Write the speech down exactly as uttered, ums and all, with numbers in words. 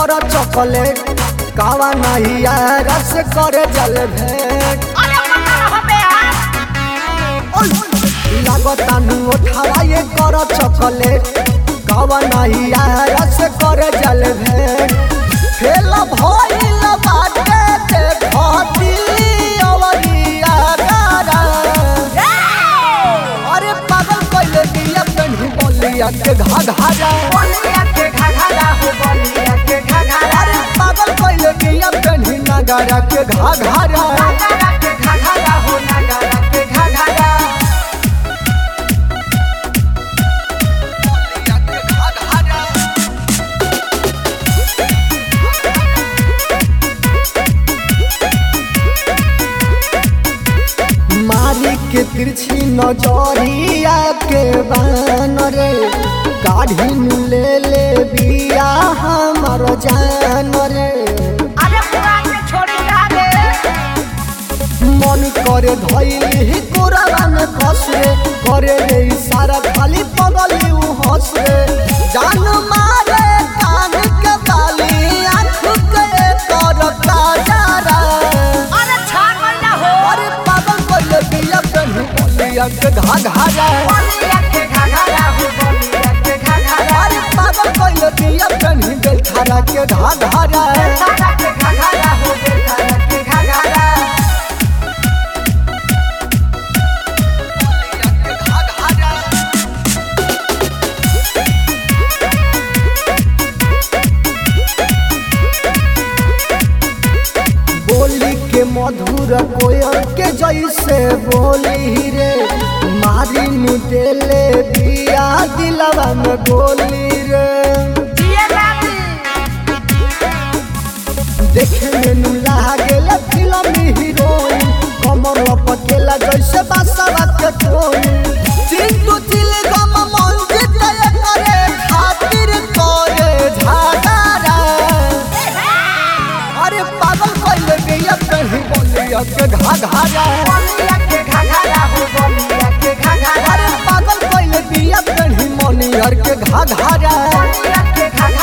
कर चॉकलेट कावा नहीं रस करे जल भेंट लागता नु उठावा ये कर चॉकलेट कावा नहीं रस करे जल भेंट फेल भइल बाटे देखती अवरिया गारा अरे पागल कइले बिया पेन्ही बोलिया के घाघरा बोलिया के घाघरा हो बोलिया के घाघरा अरे पागल कइले बिया पेन्ही नगारा के घाघरा नगारा के घाघरा हो नगारा के घाघरा बोलिया के घाघरा मारी के तिरछी नजरिया के बान रे काढ़ी ले ले बिया हमर जान रे अरे पुरान के छोड़ी जा रे मन करे धइली कोरावा में कस रे करे रे इशारा खाली पगली उ हंस रे जान मारे कान के बाली आँख के करता जारा अरे छान महीना हो अरे पागल कइले बिया पेन्ही बोलिया के घाघरा बोलिया के घाघरा हो बोलिया के घाघरा अरे पागल कइले बिया पेन्ही बेलखारा के घाघरा नगारा के घाघरा हो नगारा के घाघरा बोली के मधुर कोयल के जैसे बोली रे मारी नु देले बिया दिलवा में गोली रे जिए लागी देखे में नु लागेल फिल्म हीरोइन कमर पकेला जैसे बासवा के टोन चिंटू चिल गम मन जीते करे खातिर करे झागारा अरे पागल कइले बिया पेन्ही बोलिया के घाघरा बोलिया के घाघरा हो बोलिया के घाघरा अरे पागल कइले बिया पेन्ही मनियर के घाघरा बोलिया के घाघरा